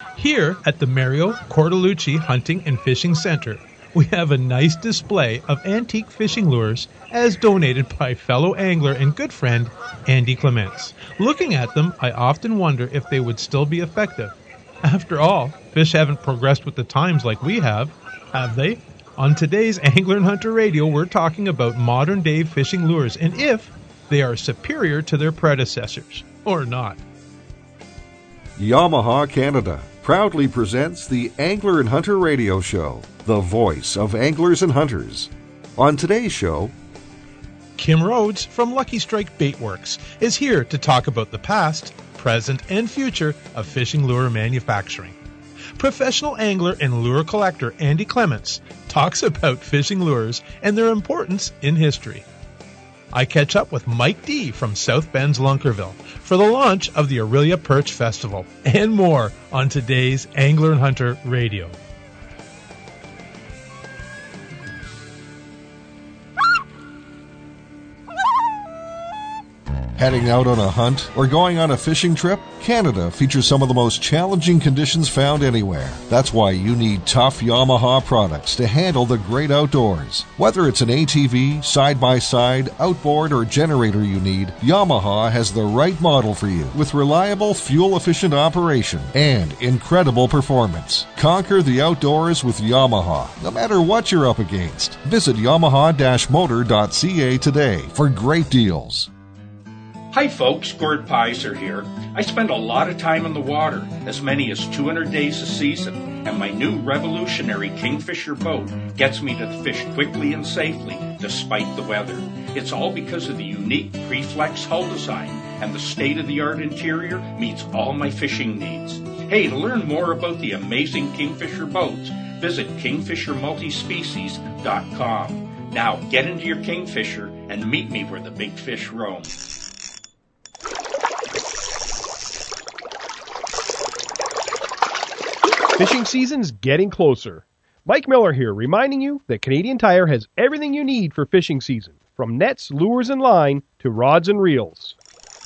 Here at the Mario Cortellucci Hunting and Fishing Center, we have a nice display of antique fishing lures as donated by fellow angler and good friend Andy Clements. Looking at them, I often wonder if they would still be effective. After all, fish haven't progressed with the times like we have they? On today's Angler and Hunter Radio, we're talking about modern-day fishing lures and if they are superior to their predecessors or not. Yamaha Canada proudly presents the Angler and Hunter Radio Show, the voice of anglers and hunters. On today's show, Kim Rhodes from Lucky Strike Bait Works is here to talk about the past, present, and future of fishing lure manufacturing. Professional angler and lure collector Andy Clements talks about fishing lures and their importance in history. I catch up with Mike D. from South Bend's Lunkerville for the launch of the Aurelia Perch Festival and more on today's Angler and Hunter Radio. heading out on a hunt, or going on a fishing trip? Canada features some of the most challenging conditions found anywhere. That's why you need tough Yamaha products to handle the great outdoors. Whether it's an ATV, side-by-side, outboard, or generator you need, Yamaha has the right model for you with reliable, fuel-efficient operation and incredible performance. Conquer the outdoors with Yamaha, no matter what you're up against. Visit yamaha-motor.ca today for great deals. Hi folks, Gord Pizer here. I spend a lot of time in the water, as many as 200 days a season, and my new revolutionary Kingfisher boat gets me to fish quickly and safely despite the weather. It's all because of the unique Preflex hull design, and the state-of-the-art interior meets all my fishing needs. Hey, to learn more about the amazing Kingfisher boats, visit kingfishermultispecies.com. Now get into your Kingfisher and meet me where the big fish roam. Fishing season's getting closer. Mike Miller here, reminding you that Canadian Tire has everything you need for fishing season, from nets, lures, and line to rods and reels.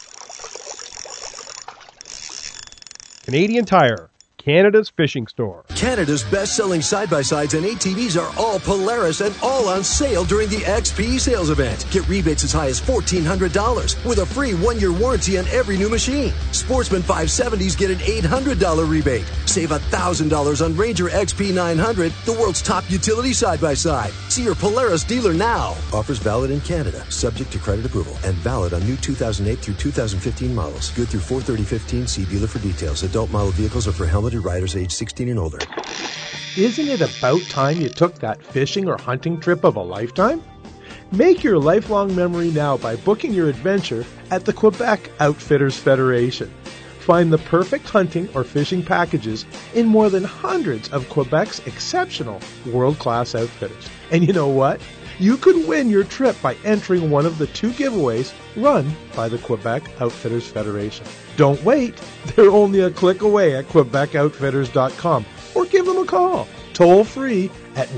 Canadian Tire, Canada's fishing store. Canada's best-selling side-by-sides and ATVs are all Polaris and all on sale during the XP sales event. Get rebates as high as $1,400 with a free 1-year warranty on every new machine. Sportsman 570s get an $800 rebate. Save $1,000 on Ranger XP 900, the world's top utility side-by-side. See your Polaris dealer now. Offers valid in Canada, subject to credit approval, and valid on new 2008 through 2015 models. Good through 4/30/15. See dealer for details. Adult model vehicles are for helmeted riders age 16 and older. Isn't it about time you took that fishing or hunting trip of a lifetime? Make your lifelong memory now by booking your adventure at the Quebec Outfitters Federation. Find the perfect hunting or fishing packages in more than hundreds of Quebec's exceptional world-class outfitters. And you know what? You could win your trip by entering one of the 2 giveaways run by the Quebec Outfitters Federation. Don't wait. They're only a click away at QuebecOutfitters.com or give them a call, toll free at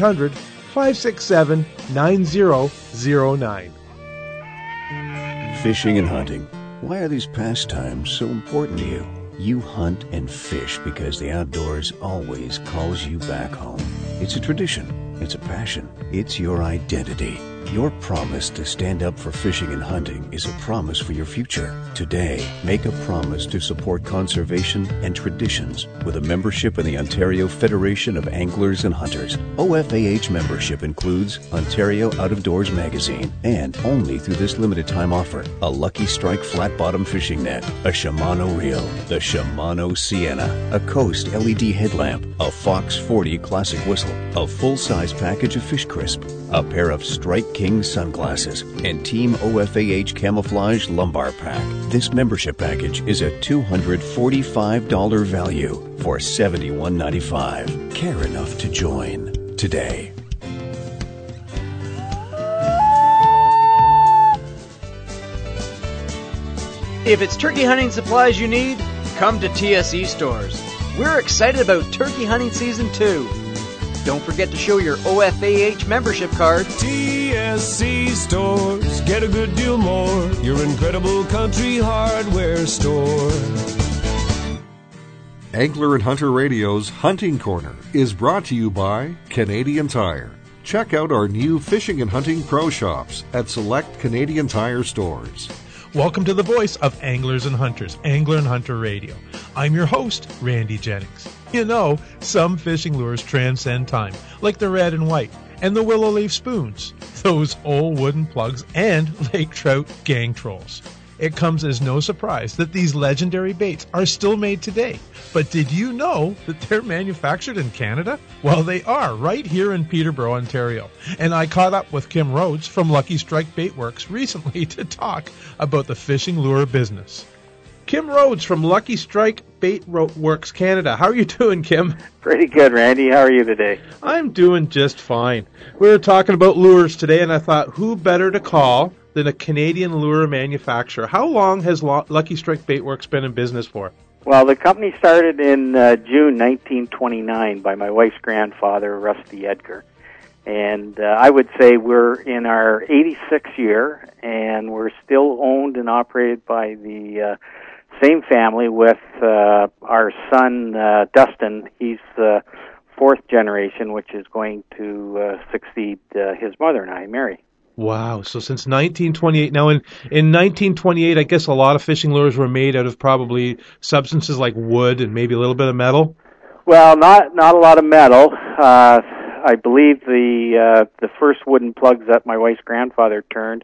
1-800-567-9009. Fishing and hunting. Why are these pastimes so important to you? You hunt and fish because the outdoors always calls you back home. It's a tradition. It's a passion. It's your identity. Your promise to stand up for fishing and hunting is a promise for your future. Today, make a promise to support conservation and traditions with a membership in the Ontario Federation of Anglers and Hunters. OFAH membership includes Ontario Out of Doors magazine and, only through this limited time offer, a Lucky Strike flat bottom fishing net, a Shimano reel, the Shimano Sienna, a Coast LED headlamp, a Fox 40 classic whistle, a full-size package of Fish Crisp, a pair of Strike King sunglasses, and Team OFAH Camouflage lumbar pack. This membership package is a $245 value for $71.95. Care enough to join today. If it's turkey hunting supplies you need, come to TSE Stores. We're excited about turkey hunting season 2. Don't forget to show your OFAH membership card. TSC Stores, get a good deal more. Your incredible country hardware store. Angler and Hunter Radio's Hunting Corner is brought to you by Canadian Tire. Check out our new fishing and hunting pro shops at select Canadian Tire stores. Welcome to the voice of Anglers and Hunters, Angler and Hunter Radio. I'm your host, Randy Jennings. You know, some fishing lures transcend time, like the red and white, and the willow leaf spoons, those old wooden plugs, and lake trout gang trolls. It comes as no surprise that these legendary baits are still made today. But did you know that they're manufactured in Canada? Well, they are, right here in Peterborough, Ontario. And I caught up with Kim Rhodes from Lucky Strike Bait Works recently to talk about the fishing lure business. Kim Rhodes from Lucky Strike Bait Works Canada. How are you doing, Kim? Pretty good, Randy. How are you today? I'm doing just fine. We were talking about lures today, and I thought, who better to call than a Canadian lure manufacturer? How long has Lucky Strike Bait Works been in business for? Well, the company started in June 1929 by my wife's grandfather, Rusty Edgar. And I would say we're in our 86th year, and we're still owned and operated by the same family with our son, Dustin. He's the fourth generation, which is going to succeed his mother and I, Mary. Wow, so since 1928. Now, in 1928, I guess a lot of fishing lures were made out of probably substances like wood and maybe a little bit of metal? Well, not a lot of metal. I believe the first wooden plugs that my wife's grandfather turned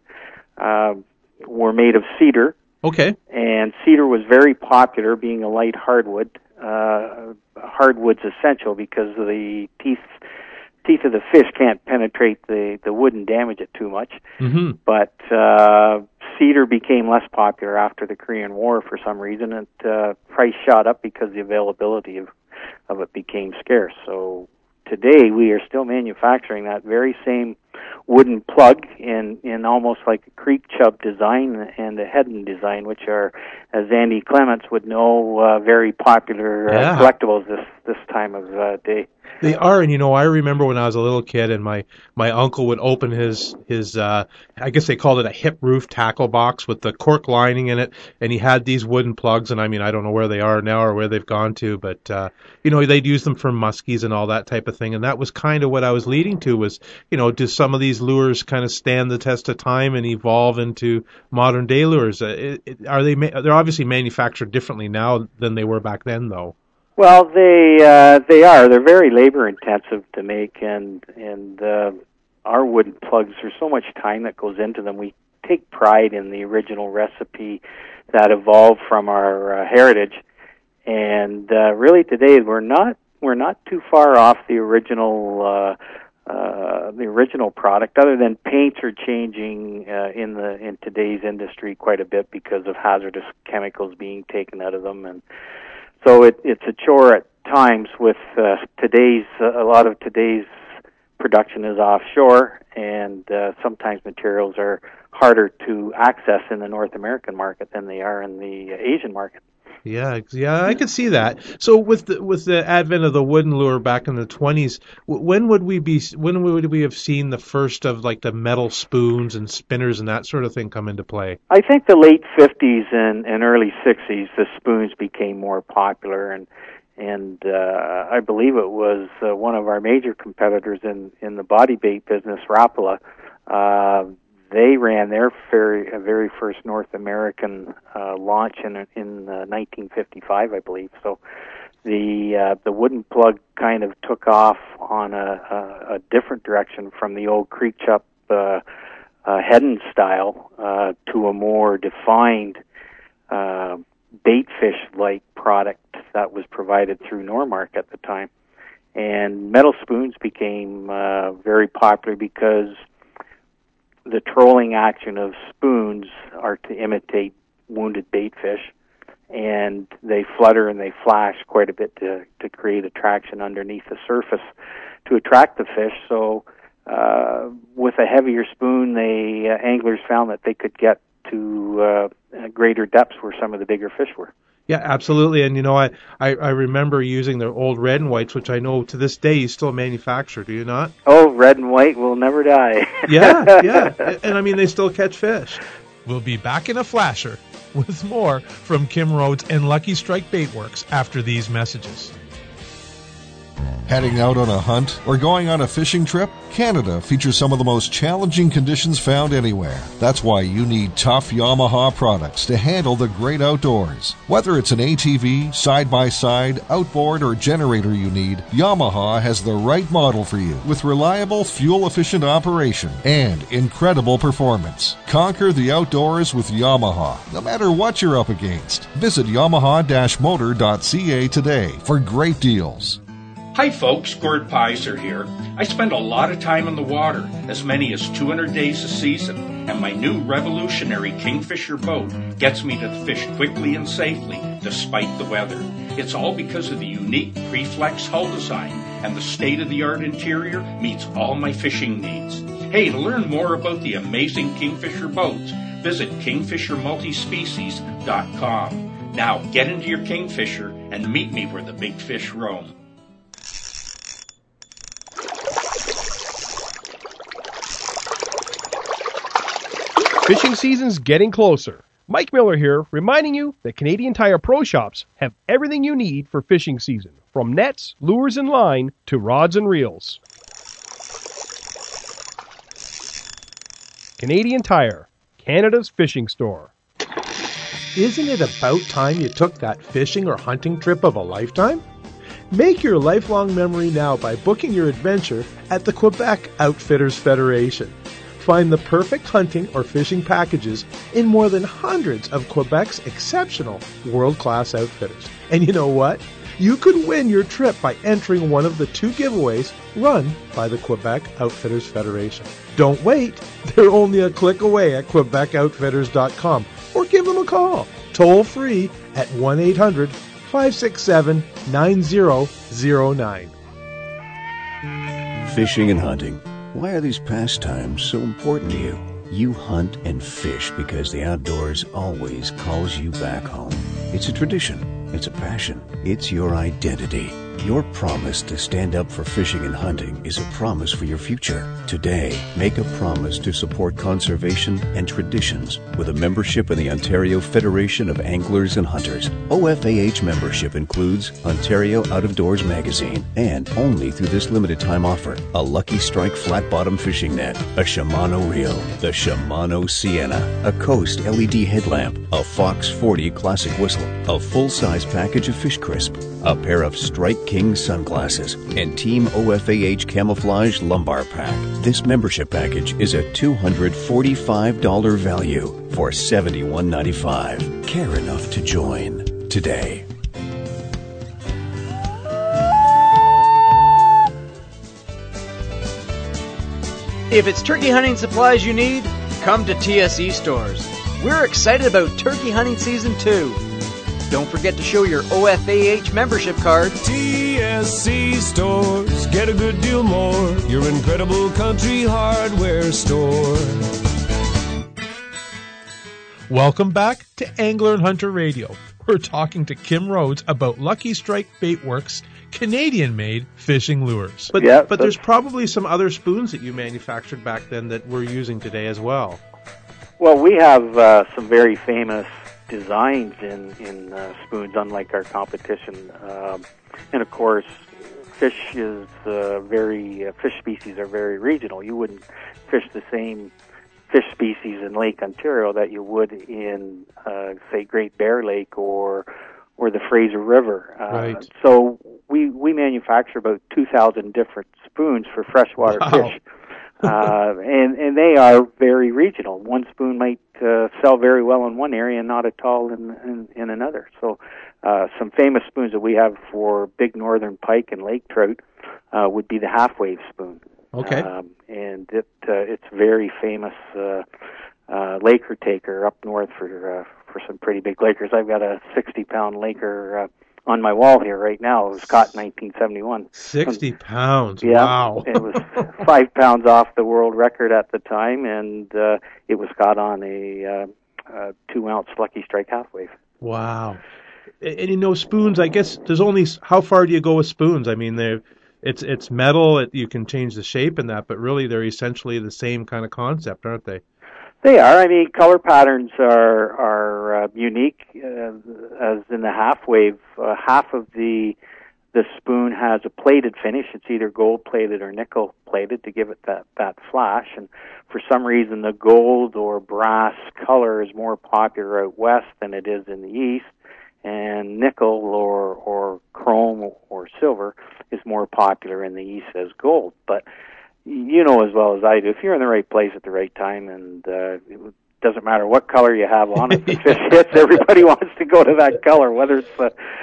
were made of cedar. Okay. And cedar was very popular, being a light hardwood. Hardwood's essential because the teeth of the fish can't penetrate the wood and damage it too much. Mm-hmm. But cedar became less popular after the Korean War for some reason, and price shot up because the availability of it became scarce. So today we are still manufacturing that very same wooden plug in almost like a creek chub design and a head-end design, which are, as Andy Clements would know, very popular collectibles this time of day. They are, and I remember when I was a little kid and my uncle would open his I guess they called it a hip roof tackle box with the cork lining in it, and he had these wooden plugs, and I mean, I don't know where they are now or where they've gone to, but they'd use them for muskies and all that type of thing, and that was kind of what I was leading to was, do some of these lures kind of stand the test of time and evolve into modern day lures? They're obviously manufactured differently now than they were back then, though. Well, they are. They're very labor intensive to make, and our wooden plugs, there's so much time that goes into them. We take pride in the original recipe that evolved from our heritage, and really today we're not too far off the original product. Other than paints are changing in today's industry quite a bit because of hazardous chemicals being taken out of them, and so it's a chore at times with a lot of today's production is offshore, and sometimes materials are harder to access in the North American market than they are in the Asian market. Yeah, I could see that. So with the advent of the wooden lure back in the 20s, when would we have seen the first of like the metal spoons and spinners and that sort of thing come into play? I think the late 50s and early 60s, the spoons became more popular, and I believe it was one of our major competitors in the body bait business, Rapala. They ran their very first North American launch in 1955, I believe. So the wooden plug kind of took off on a different direction from the old creek chop head-and style to a more defined bait fish-like product that was provided through Normark at the time. And metal spoons became very popular because the trolling action of spoons are to imitate wounded bait fish, and they flutter and they flash quite a bit to create attraction underneath the surface to attract the fish. So with a heavier spoon, anglers found that they could get to greater depths where some of the bigger fish were. Yeah, absolutely. And, I remember using the old red and whites, which I know to this day you still manufacture, do you not? Oh, red and white will never die. Yeah. And I mean, they still catch fish. We'll be back in a flasher with more from Kim Rhodes and Lucky Strike Bait Works after these messages. Heading out on a hunt or going on a fishing trip? Canada features some of the most challenging conditions found anywhere. That's why you need tough Yamaha products to handle the great outdoors. Whether it's an ATV, side-by-side, outboard, or generator you need, Yamaha has the right model for you with reliable, fuel-efficient operation and incredible performance. Conquer the outdoors with Yamaha, no matter what you're up against. Visit yamaha-motor.ca today for great deals. Hi folks, Gord Pizer here. I spend a lot of time in the water, as many as 200 days a season, and my new revolutionary Kingfisher boat gets me to fish quickly and safely despite the weather. It's all because of the unique Preflex hull design, and the state-of-the-art interior meets all my fishing needs. Hey, to learn more about the amazing Kingfisher boats, visit kingfishermultispecies.com. Now get into your Kingfisher and meet me where the big fish roam. Fishing season's getting closer. Mike Miller here, reminding you that Canadian Tire Pro Shops have everything you need for fishing season, from nets, lures, and line to rods and reels. Canadian Tire, Canada's fishing store. Isn't it about time you took that fishing or hunting trip of a lifetime? Make your lifelong memory now by booking your adventure at the Quebec Outfitters Federation. Find the perfect hunting or fishing packages in more than hundreds of Quebec's exceptional world-class outfitters. And you know what? You could win your trip by entering one of the 2 giveaways run by the Quebec Outfitters Federation. Don't wait. They're only a click away at QuebecOutfitters.com or give them a call, toll free at 1-800-567-9009. Fishing and hunting. Why are these pastimes so important to you? You hunt and fish because the outdoors always calls you back home. It's a tradition. It's a passion. It's your identity. Your promise to stand up for fishing and hunting is a promise for your future. Today, make a promise to support conservation and traditions with a membership in the Ontario Federation of Anglers and Hunters. OFAH membership includes Ontario Out of Doors magazine and, only through this limited time offer, a Lucky Strike flat bottom fishing net, a Shimano reel, the Shimano Sienna, a Coast LED headlamp, a Fox 40 classic whistle, a full-size package of Fish Crisp, a pair of Strike King sunglasses, and Team OFAH Camouflage lumbar pack. This membership package is a $245 value for $71.95. Care enough to join today. If it's turkey hunting supplies you need, come to TSE Stores. We're excited about turkey hunting season 2. Don't forget to show your OFAH membership card. TSC Stores, get a good deal more. Your incredible country hardware store. Welcome back to Angler and Hunter Radio. We're talking to Kim Rhodes about Lucky Strike Bait Works' Canadian-made fishing lures. But there's probably some other spoons that you manufactured back then that we're using today as well. Well, we have some very famous designs in spoons, unlike our competition. And of course, fish species are very regional. You wouldn't fish the same fish species in Lake Ontario that you would in, say, Great Bear Lake or the Fraser River. Right. So we manufacture about 2,000 different spoons for freshwater fish. And they are very regional. One spoon might sell very well in one area and not at all in another. So some famous spoons that we have for big northern pike and lake trout would be the half-wave spoon. Okay. And it's very famous Laker taker up north for some pretty big Lakers. I've got a 60-pound Laker on my wall here right now. It was caught in 1971. 60 pounds. Yeah, wow. It was 5 pounds off the world record at the time, and it was caught on a 2-ounce Lucky Strike half-wave. Wow. And you know, spoons, I guess there's only, how far do you go with spoons? I mean, it's metal, you can change the shape and that, but really they're essentially the same kind of concept, aren't they? They are. I mean, color patterns are unique. As in the half wave, half of the spoon has a plated finish. It's either gold plated or nickel plated to give it that flash. And for some reason, the gold or brass color is more popular out west than it is in the east. And nickel or chrome or silver is more popular in the east as gold. But you know as well as I do, if you're in the right place at the right time, and it doesn't matter what color you have on it, the fish hits, everybody wants to go to that color, whether it's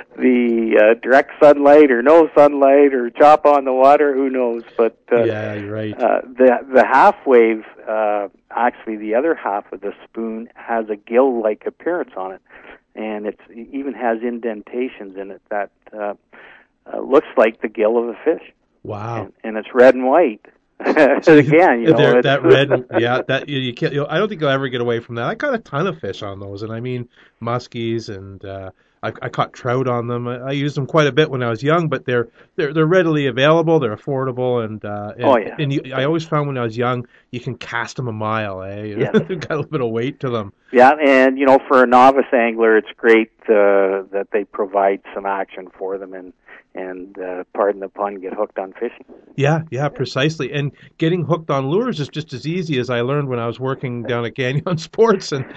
the direct sunlight or no sunlight or chop on the water, who knows. But yeah, you're right. The half wave, actually the other half of the spoon has a gill-like appearance on it, and it even has indentations in it that looks like the gill of a fish. Wow. And it's red and white. Again, you know, that red, yeah, that you can't. I don't think you'll ever get away from that. I caught a ton of fish on those, and I mean muskies, and I caught trout on them. I used them quite a bit when I was young, but they're readily available, they're affordable, and oh yeah. And I always found when I was young, you can cast them a mile, Yeah. They've got a little bit of weight to them. Yeah, and you know, for a novice angler, it's great that they provide some action for them, and pardon the pun, get hooked on fishing. Yeah, precisely. And getting hooked on lures is just as easy as I learned when I was working down at Gagnon Sports, and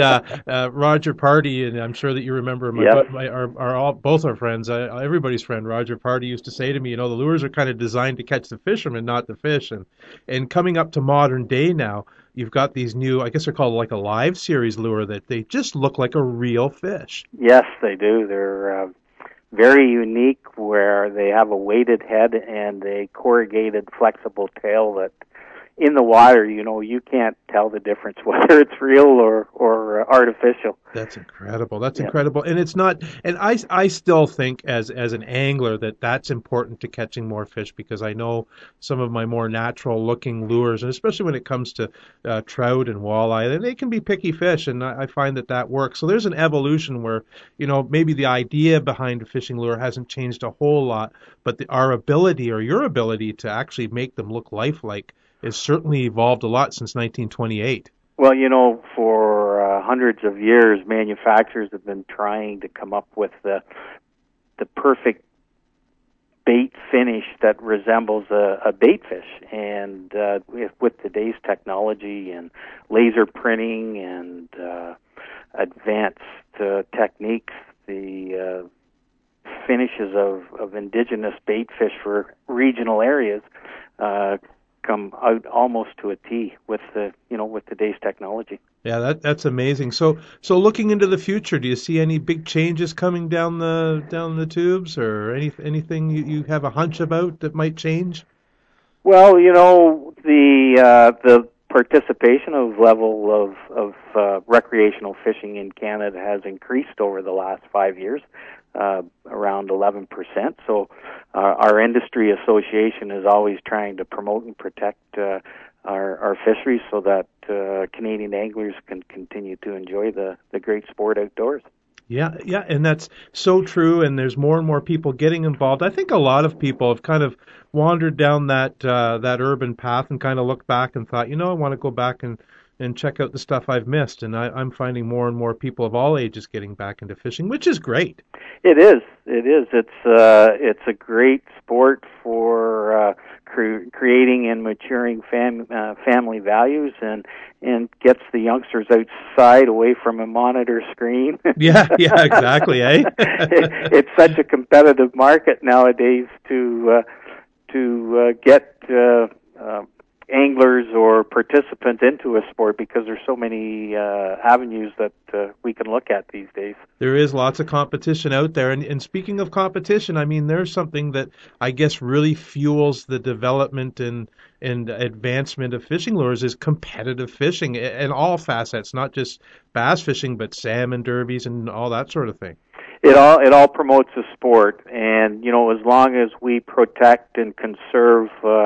Roger Party, and I'm sure that you remember both our friends, everybody's friend Roger Party used to say to me, you know, the lures are kind of designed to catch the fishermen, not the fish. And coming up to modern day now, you've got these new, I guess they're called like a live series lure, that they just look like a real fish. Yes, they do. They're very unique, where they have a weighted head and a corrugated flexible tail that in the water, you know, you can't tell the difference whether it's real or artificial. That's incredible. That's incredible. And it's not, and I still think as an angler that's important to catching more fish, because I know some of my more natural looking lures, and especially when it comes to trout and walleye, they can be picky fish, and I find that works. So there's an evolution where, you know, maybe the idea behind a fishing lure hasn't changed a whole lot, but our ability, or your ability, to actually make them look lifelike has certainly evolved a lot since 1928. Well, you know, for hundreds of years, manufacturers have been trying to come up with the perfect bait finish that resembles a bait fish. And with today's technology and laser printing and advanced techniques, the finishes of indigenous bait fish for regional areas come out almost to a T with today's technology. Yeah, that's amazing. So looking into the future, do you see any big changes coming down the tubes, or anything you have a hunch about that might change? Well, you know, the participation level of recreational fishing in Canada has increased over the last 5 years, around 11%. So our industry association is always trying to promote and protect our fisheries so that Canadian anglers can continue to enjoy the great sport outdoors. Yeah, and that's so true, and there's more and more people getting involved. I think a lot of people have kind of wandered down that urban path and kind of looked back and thought, you know, I want to go back and check out the stuff I've missed. And I'm finding more and more people of all ages getting back into fishing, which is great. It is. It's a great sport for creating and maturing family values, and gets the youngsters outside, away from a monitor screen. Yeah, exactly. It's such a competitive market nowadays to get anglers or participants into a sport, because there's so many avenues that we can look at these days. There is lots of competition out there. And speaking of competition, I mean, there's something that I guess really fuels the development and advancement of fishing lures is competitive fishing in all facets, not just bass fishing, but salmon derbies and all that sort of thing. It all promotes the sport, and you know, as long as we protect and conserve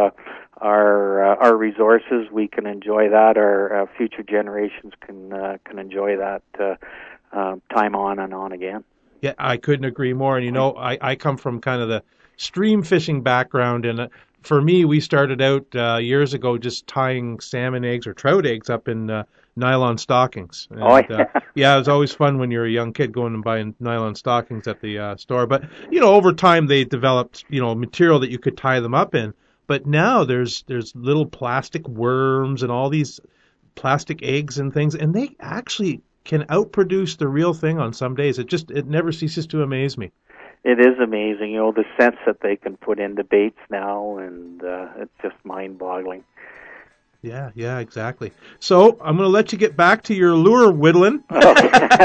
our resources, we can enjoy that. Our future generations can enjoy that time on and on again. Yeah, I couldn't agree more. And you know, I come from kind of the stream fishing background, and For me, we started out years ago just tying salmon eggs or trout eggs up in nylon stockings. And, yeah, it was always fun when you're a young kid going and buying nylon stockings at the store. But, over time they developed, material that you could tie them up in. But now there's little plastic worms and all these plastic eggs and things, and they actually can outproduce the real thing on some days. It never ceases to amaze me. It is amazing, the sense that they can put into baits now, and it's just mind-boggling. Yeah, exactly. So I'm going to let you get back to your lure whittling. But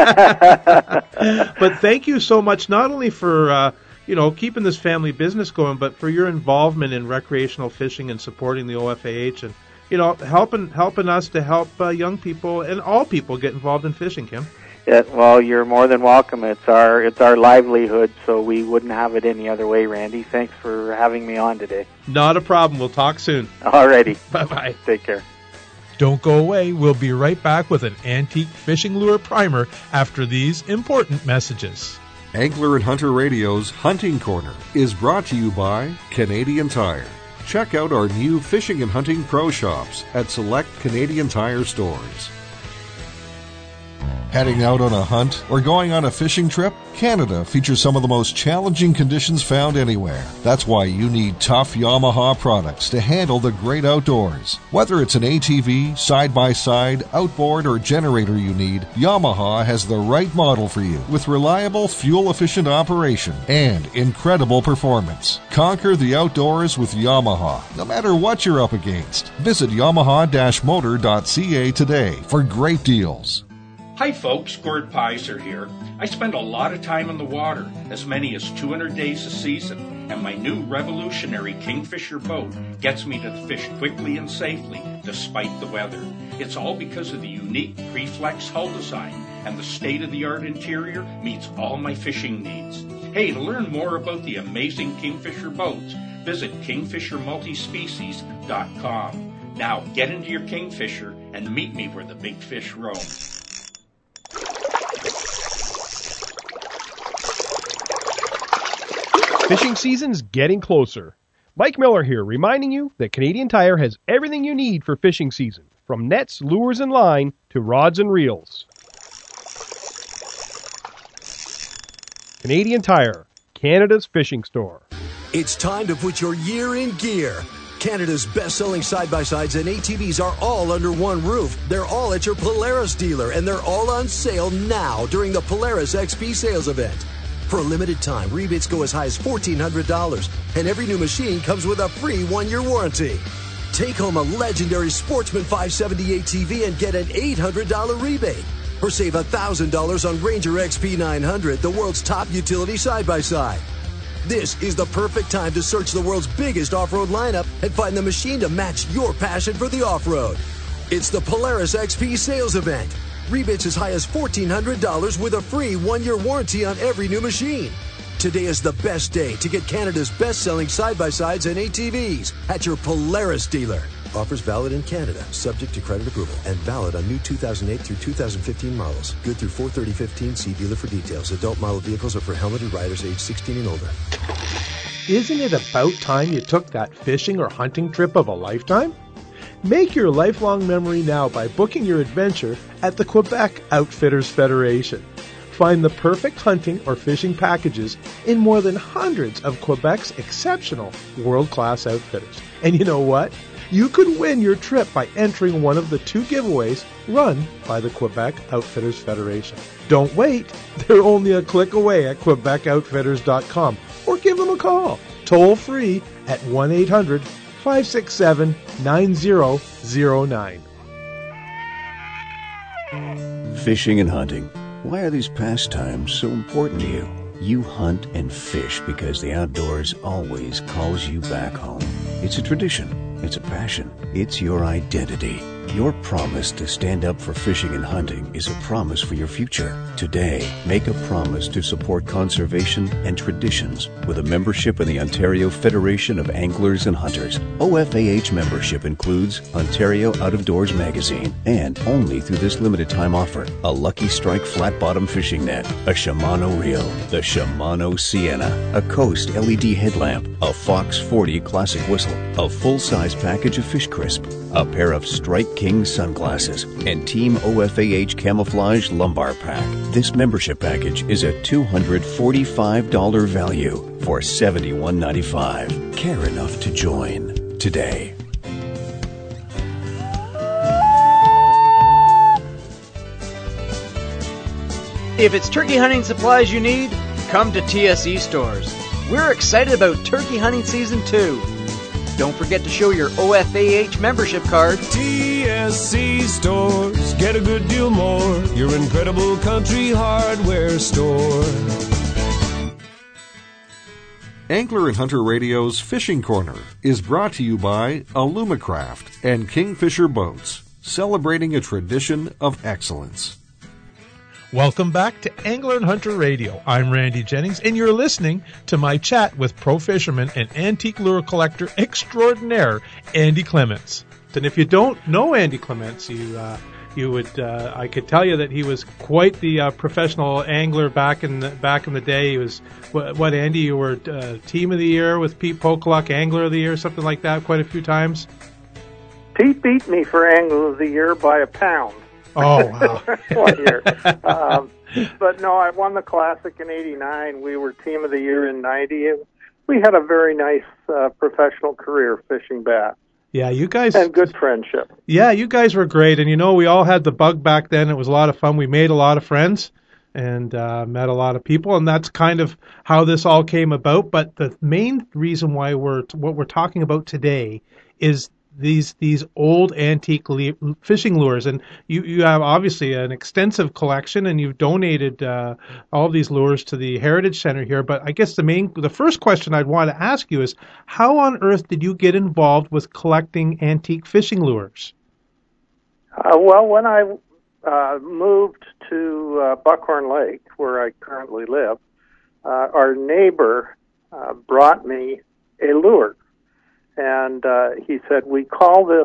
thank you so much, not only for keeping this family business going, but for your involvement in recreational fishing and supporting the OFAH, and helping us to help young people and all people get involved in fishing, Kim. Yeah, well, you're more than welcome. It's our livelihood, so we wouldn't have it any other way, Randy. Thanks for having me on today. Not a problem. We'll talk soon. Alrighty. Bye-bye. Take care. Don't go away. We'll be right back with an antique fishing lure primer after these important messages. Angler and Hunter Radio's Hunting Corner is brought to you by Canadian Tire. Check out our new fishing and hunting pro shops at select Canadian Tire stores. Heading out on a hunt or going on a fishing trip? Canada features some of the most challenging conditions found anywhere. That's why you need tough Yamaha products to handle the great outdoors. Whether it's an ATV, side-by-side, outboard, or generator you need, Yamaha has the right model for you with reliable, fuel-efficient operation and incredible performance. Conquer the outdoors with Yamaha, no matter what you're up against. Visit yamaha-motor.ca today for great deals. Hi folks, Gord Pizer here. I spend a lot of time in the water, as many as 200 days a season, and my new revolutionary Kingfisher boat gets me to fish quickly and safely, despite the weather. It's all because of the unique Preflex hull design, and the state-of-the-art interior meets all my fishing needs. Hey, to learn more about the amazing Kingfisher boats, visit kingfishermultispecies.com. Now, get into your Kingfisher and meet me where the big fish roam. Fishing season's getting closer. Mike Miller here, reminding you that Canadian Tire has everything you need for fishing season, from nets, lures, and line to rods and reels. Canadian Tire, Canada's fishing store. It's time to put your year in gear. Canada's best-selling side-by-sides and ATVs are all under one roof. They're all at your Polaris dealer, and they're all on sale now during the Polaris XP sales event. For a limited time, rebates go as high as $1,400, and every new machine comes with a free 1-year warranty. Take home a legendary Sportsman 570 ATV and get an $800 rebate. Or save $1,000 on Ranger XP 900, the world's top utility side-by-side. This is the perfect time to search the world's biggest off-road lineup and find the machine to match your passion for the off-road. It's the Polaris XP sales event. Rebates as high as $1,400 with a free 1-year warranty on every new machine. Today is the best day to get Canada's best-selling side-by-sides and ATVs at your Polaris dealer. Offers valid in Canada, subject to credit approval, and valid on new 2008 through 2015 models. Good through 4/30/15. See dealer for details. Adult model vehicles are for helmeted riders age 16 and older. Isn't it about time you took that fishing or hunting trip of a lifetime? Make your lifelong memory now by booking your adventure at the Quebec Outfitters Federation. Find the perfect hunting or fishing packages in more than hundreds of Quebec's exceptional world-class outfitters. And you know what? You could win your trip by entering one of the 2 giveaways run by the Quebec Outfitters Federation. Don't wait. They're only a click away at QuebecOutfitters.com or give them a call, toll free at 1-800-567-9009. Fishing and hunting. Why are these pastimes so important to you? You hunt and fish because the outdoors always calls you back home. It's a tradition. It's a passion. It's your identity. Your promise to stand up for fishing and hunting is a promise for your future. Today, make a promise to support conservation and traditions with a membership in the Ontario Federation of Anglers and Hunters. OFAH membership includes Ontario Out of Doors magazine and, only through this limited time offer, a Lucky Strike flat bottom fishing net, a Shimano reel, the Shimano Sienna, a Coast LED headlamp, a Fox 40 classic whistle, a full-size package of Fish Crisp, a pair of Strike King sunglasses, and Team OFAH Camouflage lumbar pack. This membership package is a $245 value for $71.95. Care enough to join today. If it's turkey hunting supplies you need, come to TSE Stores. We're excited about turkey hunting season 2. Don't forget to show your OFAH membership card. TSC Stores, get a good deal more. Your incredible country hardware store. Angler and Hunter Radio's Fishing Corner is brought to you by Alumacraft and Kingfisher Boats, celebrating a tradition of excellence. Welcome back to Angler and Hunter Radio. I'm Randy Jennings, and you're listening to my chat with pro fisherman and antique lure collector extraordinaire, Andy Clements. And if you don't know Andy Clements, you would I could tell you that he was quite the professional angler back in the day. He was what Andy, you were Team of the Year with Pete Pokluk, Angler of the Year, something like that, quite a few times. Pete beat me for Angler of the Year by a pound. Oh, wow. 1 year. But no, I won the Classic in 89. We were Team of the Year in 90. We had a very nice professional career fishing bass. Yeah, you guys... And good friendship. Yeah, you guys were great. And, we all had the bug back then. It was a lot of fun. We made a lot of friends and met a lot of people. And that's kind of how this all came about. But the main reason why what we're talking about today is these old antique fishing lures, and you have obviously an extensive collection, and you've donated all these lures to the Heritage Center here. But I guess the first question I'd want to ask you is, how on earth did you get involved with collecting antique fishing lures? Well, when I moved to Buckhorn Lake, where I currently live, our neighbor brought me a lure. And he said, we call this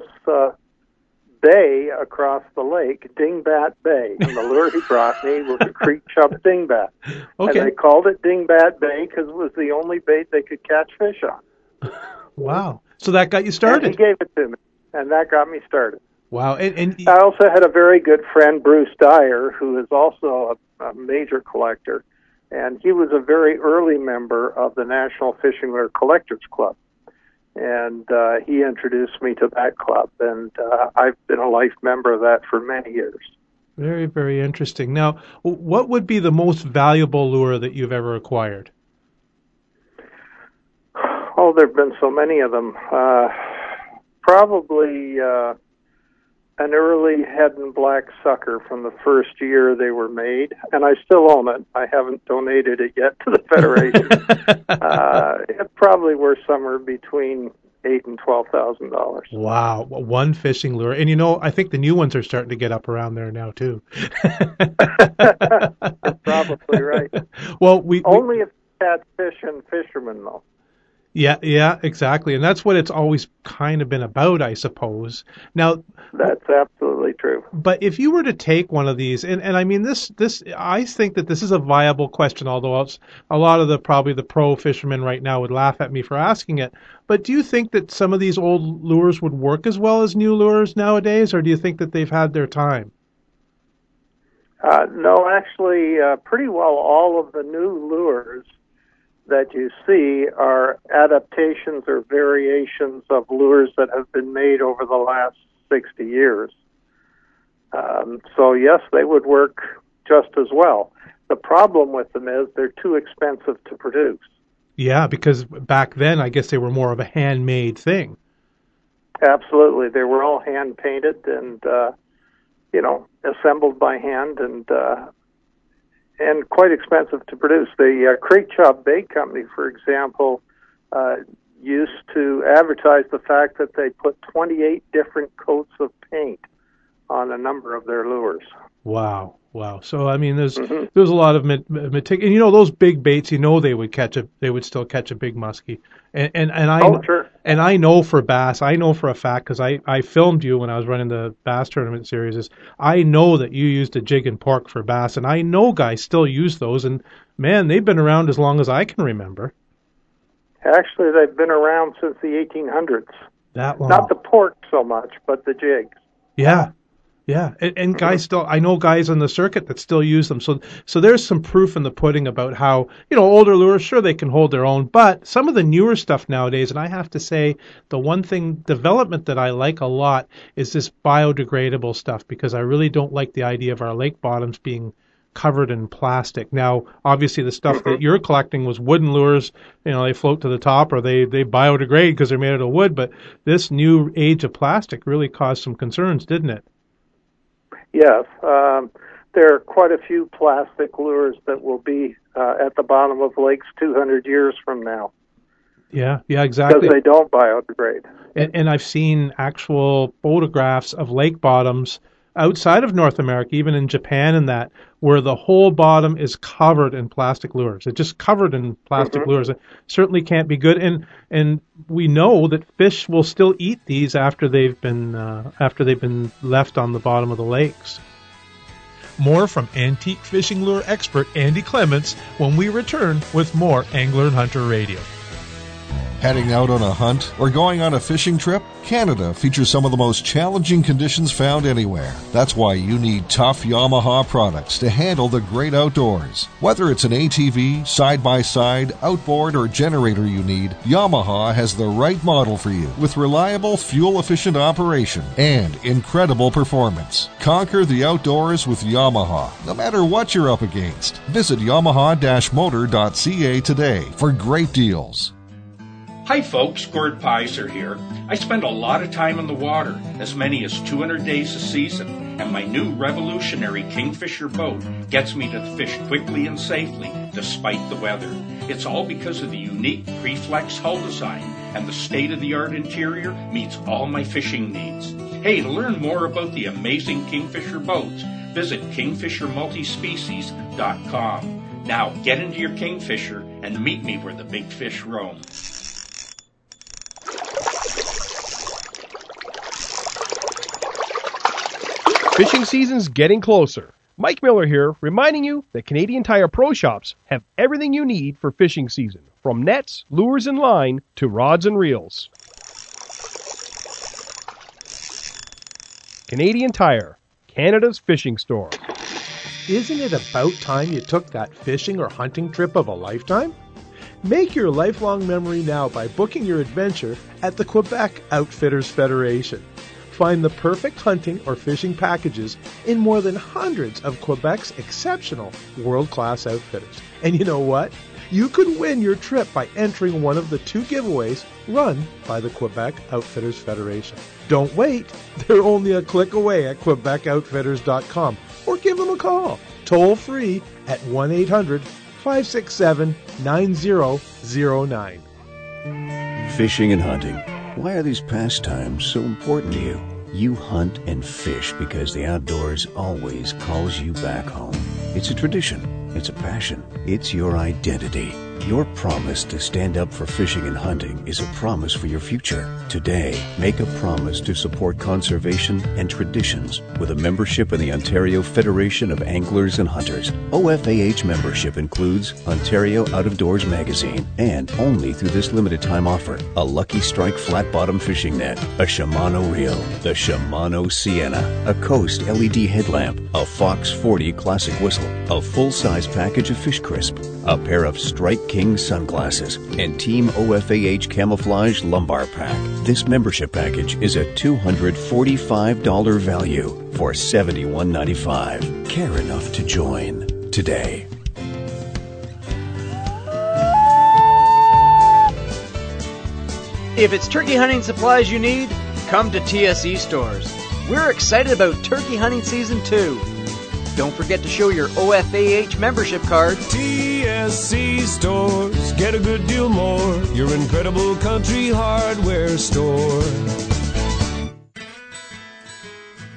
bay across the lake Dingbat Bay. And the lure he brought me was a creek chub dingbat. Okay. And they called it Dingbat Bay because it was the only bait they could catch fish on. Wow. So that got you started. And he gave it to me, and that got me started. Wow. And I also had a very good friend, Bruce Dyer, who is also a major collector. And he was a very early member of the National Fishing Lure Collectors Club. And he introduced me to that club, and I've been a life member of that for many years. Very, very interesting. Now, what would be the most valuable lure that you've ever acquired? Oh, there have been so many of them. Probably an early head and black sucker from the first year they were made, and I still own it. I haven't donated it yet to the Federation. It probably worth somewhere between $8,000 and $12,000. Wow, one fishing lure, and I think the new ones are starting to get up around there now too. You're probably right. Well, only if you catch fish and fishermen, though. Yeah, exactly. And that's what it's always kind of been about, I suppose. Now, that's absolutely true. But if you were to take one of these, and I mean, this, I think that this is a viable question, although a lot of probably the pro fishermen right now would laugh at me for asking it. But do you think that some of these old lures would work as well as new lures nowadays, or do you think that they've had their time? No, actually, pretty well all of the new lures that you see are adaptations or variations of lures that have been made over the last 60 years. So yes, they would work just as well. The problem with them is they're too expensive to produce. Yeah, because back then I guess they were more of a handmade thing. Absolutely. They were all hand painted and, assembled by hand and quite expensive to produce. The Creek Chub Bait Company, for example, used to advertise the fact that they put 28 different coats of paint on a number of their lures. Wow. So I mean, there's a lot of and those big baits. They would still catch a big muskie. And I know for bass, I know for a fact because I filmed you when I was running the bass tournament series. I know that you used a jig and pork for bass, and I know guys still use those. And man, they've been around as long as I can remember. Actually, they've been around since the 1800s. That long. Not the pork so much, but the jigs. Yeah. And guys still, I know guys on the circuit that still use them. So there's some proof in the pudding about how, older lures, sure, they can hold their own, but some of the newer stuff nowadays, and I have to say, the one development that I like a lot is this biodegradable stuff, because I really don't like the idea of our lake bottoms being covered in plastic. Now, obviously, the stuff that you're collecting was wooden lures. They float to the top, or they biodegrade because they're made out of wood. But this new age of plastic really caused some concerns, didn't it? Yes. There are quite a few plastic lures that will be at the bottom of lakes 200 years from now. Yeah, exactly. Because they don't biodegrade. And I've seen actual photographs of lake bottoms outside of North America, even in Japan and that, where the whole bottom is covered in plastic lures. It's just covered in plastic lures. It certainly can't be good. And we know that fish will still eat these after they've been left on the bottom of the lakes. More from antique fishing lure expert Andy Clements when we return with more Angler and Hunter Radio. Heading out on a hunt or going on a fishing trip? Canada features some of the most challenging conditions found anywhere. That's why you need tough Yamaha products to handle the great outdoors. Whether it's an ATV, side-by-side, outboard, or generator you need, Yamaha has the right model for you with reliable, fuel-efficient operation and incredible performance. Conquer the outdoors with Yamaha, no matter what you're up against. Visit yamaha-motor.ca today for great deals. Hi folks, Gord Pizer here. I spend a lot of time in the water, as many as 200 days a season, and my new revolutionary Kingfisher boat gets me to fish quickly and safely despite the weather. It's all because of the unique Preflex hull design, and the state-of-the-art interior meets all my fishing needs. Hey, to learn more about the amazing Kingfisher boats, visit kingfishermultispecies.com. Now get into your Kingfisher and meet me where the big fish roam. Fishing season's getting closer. Mike Miller here, reminding you that Canadian Tire Pro Shops have everything you need for fishing season, from nets, lures, and line to rods and reels. Canadian Tire, Canada's fishing store. Isn't it about time you took that fishing or hunting trip of a lifetime? Make your lifelong memory now by booking your adventure at the Quebec Outfitters Federation. Find the perfect hunting or fishing packages in more than hundreds of Quebec's exceptional world-class outfitters. And you know what? You could win your trip by entering one of the 2 giveaways run by the Quebec Outfitters Federation. Don't wait. They're only a click away at QuebecOutfitters.com or give them a call, toll free at 1-800-567-9009. Fishing and hunting. Why are these pastimes so important to you? You hunt and fish because the outdoors always calls you back home. It's a tradition. It's a passion. It's your identity. Your promise to stand up for fishing and hunting is a promise for your future. Today, make a promise to support conservation and traditions with a membership in the Ontario Federation of Anglers and Hunters. OFAH membership includes Ontario Out of Doors magazine and, only through this limited time offer, a Lucky Strike flat bottom fishing net, a Shimano reel, the Shimano Sienna, a Coast LED headlamp, a Fox 40 classic whistle, a full-size package of Fish Crisp, a pair of Strike King sunglasses, and Team OFAH Camouflage lumbar pack. This membership package is a $245 value for $71.95. Care enough to join today. If it's turkey hunting supplies you need, come to TSE Stores. We're excited about turkey hunting season 2. Don't forget to show your OFAH membership card. TSC Stores, get a good deal more. Your incredible country hardware store.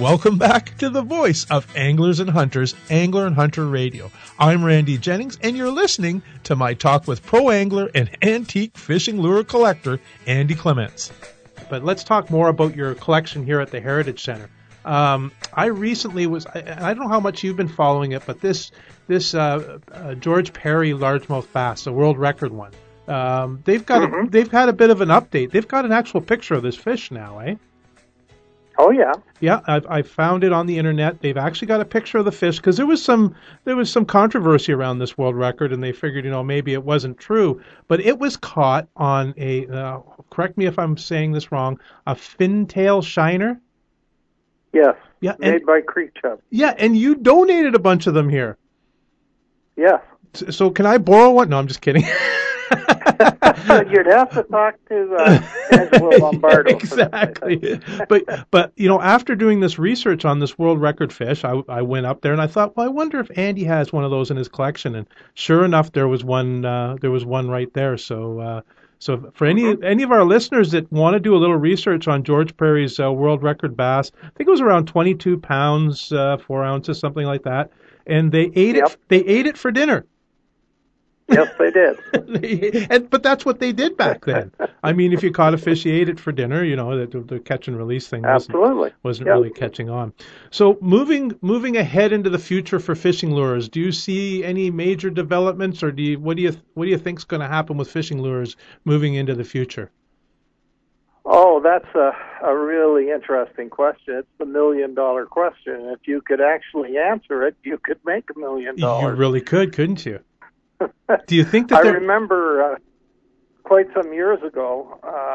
Welcome back to the voice of Anglers and Hunters, Angler and Hunter Radio. I'm Randy Jennings, and you're listening to my talk with pro angler and antique fishing lure collector, Andy Clements. But let's talk more about your collection here at the Heritage Center. I recently I don't know how much you've been following it, but this George Perry largemouth bass, the world record one, they've had a bit of an update. They've got an actual picture of this fish now, eh? Oh yeah. Yeah, I found it on the internet. They've actually got a picture of the fish because there was some controversy around this world record, and they figured maybe it wasn't true, but it was caught on a correct me if I'm saying this wrong, a fintail shiner. Yes. Yeah, made by Creek Chub. Yeah, and you donated a bunch of them here. Yes. So can I borrow one? No, I'm just kidding. You'd have to talk to Angelo Lombardo. Exactly. But after doing this research on this world record fish, I went up there and I thought, well, I wonder if Andy has one of those in his collection. And sure enough, there was one. There was one right there. So for any of our listeners that want to do a little research on George Perry's world record bass, I think it was around 22 pounds, 4 ounces, something like that. And they ate it. They ate it for dinner. Yes, they did. But that's what they did back then. I mean, if you caught a fish, you ate it for dinner. The catch and release thing wasn't really catching on. So moving ahead into the future for fishing lures, do you see any major developments, or what do you think is going to happen with fishing lures moving into the future? Oh, that's a really interesting question. It's the $1 million question. If you could actually answer it, you could make $1 million. You really could, couldn't you? Do you think that I remember quite some years ago,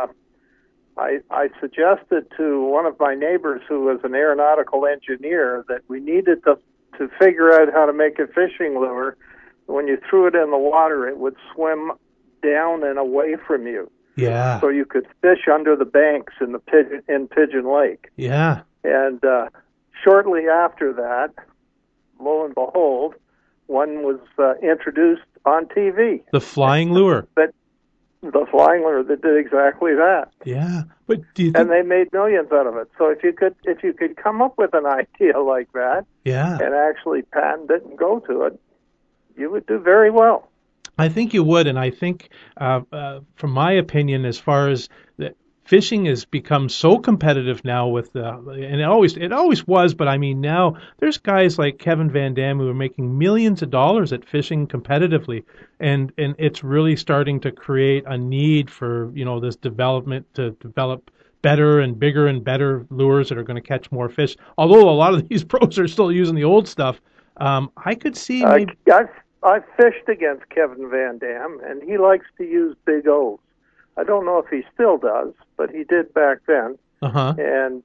I suggested to one of my neighbors who was an aeronautical engineer that we needed to figure out how to make a fishing lure. When you threw it in the water, it would swim down and away from you. Yeah. So you could fish under the banks in Pigeon Lake. Yeah. And shortly after that, lo and behold, one was introduced on TV. The flying lure. The flying lure that did exactly that. Yeah, but do you think... And they made millions out of it. So if you could come up with an idea like that, and actually patent it and go to it, you would do very well. I think you would, and I think, from my opinion, as far as fishing has become so competitive now and it always was, but I mean now there's guys like Kevin Van Dam who are making millions of dollars at fishing competitively, and it's really starting to create a need for this development to develop better and bigger and better lures that are going to catch more fish. Although a lot of these pros are still using the old stuff, I could see maybe... I've fished against Kevin Van Dam, and he likes to use big O's. I don't know if he still does, but he did back then. And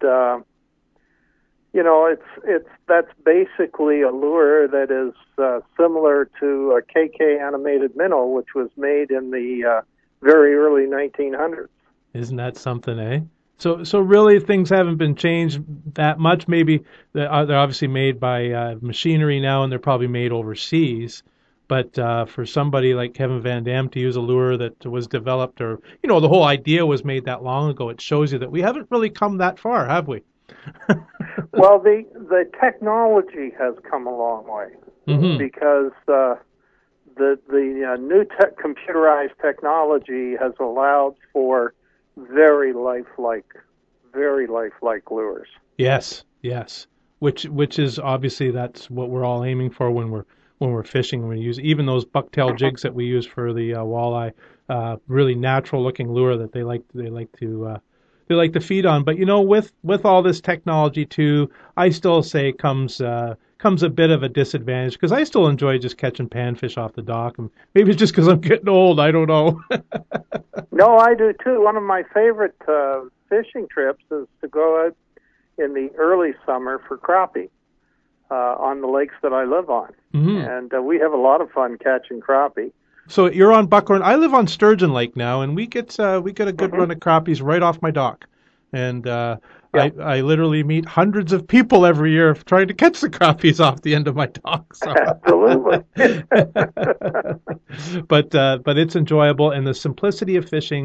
that's basically a lure that is similar to a KK animated minnow, which was made in the very early 1900s. Isn't that something, eh? So really things haven't been changed that much. Maybe they're obviously made by machinery now, and they're probably made overseas. But for somebody like Kevin Van Dam to use a lure that was developed, or the whole idea was made that long ago, it shows you that we haven't really come that far, have we? Well, the technology has come a long way, because the new computerized technology has allowed for very lifelike lures. Yes. Which is obviously that's what we're all aiming for when we're fishing. We use even those bucktail jigs that we use for the walleye, really natural looking lure that they like to feed on. But with all this technology too, I still say comes a bit of a disadvantage, because I still enjoy just catching panfish off the dock, and maybe it's just because I'm getting old. I don't know. No, I do too. One of my favorite fishing trips is to go out in the early summer for crappie on the lakes that I live on, and we have a lot of fun catching crappie. So you're on Buckhorn. I live on Sturgeon Lake now, and we get a good run of crappies right off my dock, and I literally meet hundreds of people every year trying to catch the crappies off the end of my dock. So. Absolutely. But it's enjoyable, and the simplicity of fishing